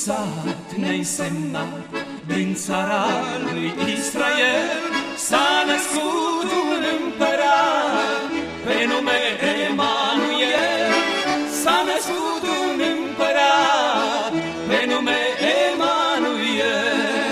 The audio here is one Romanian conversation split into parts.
sat neînsemnat din țara lui Israel s-a născut un împărat pe nume Emanuel. S-a născut un împărat pe nume Emanuel.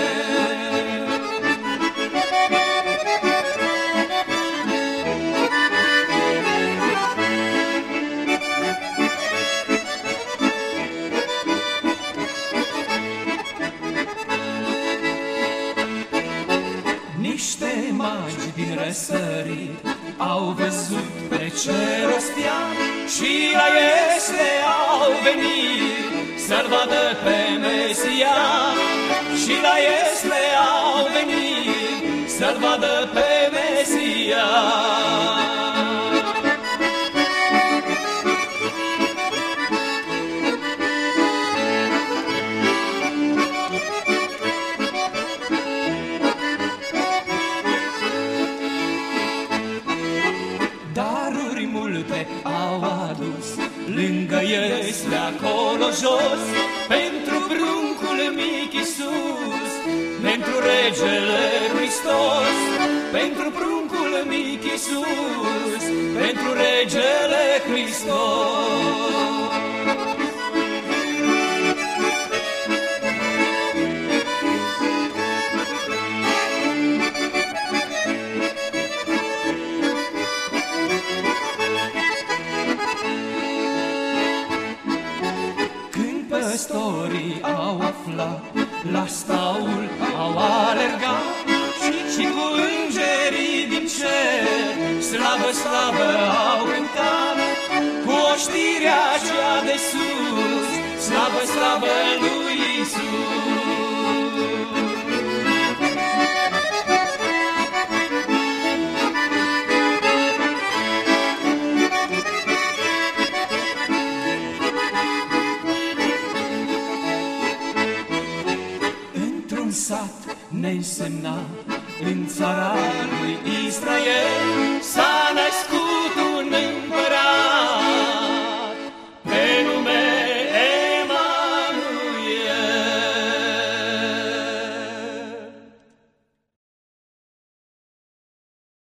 Niște magi din răsărit au văzut pe cer ostia și la Iesle au venit să-L vadă pe Mesia. Și la Iesle au venit să-L vadă pe Mesia. Daruri multe au adus lângă Iesle acolo jos, pentru pruncul mic Iisus, pentru regele Hristos. Pentru pruncul mic Iisus, pentru regele Hristos. Păstorii au aflat, la staul au alergat și cu îngerii din cer slavă, slavă au cântat, cu oștirea cea de sus, slavă, slavă lui Iisus. Sat neînsemnat în țara lui Israel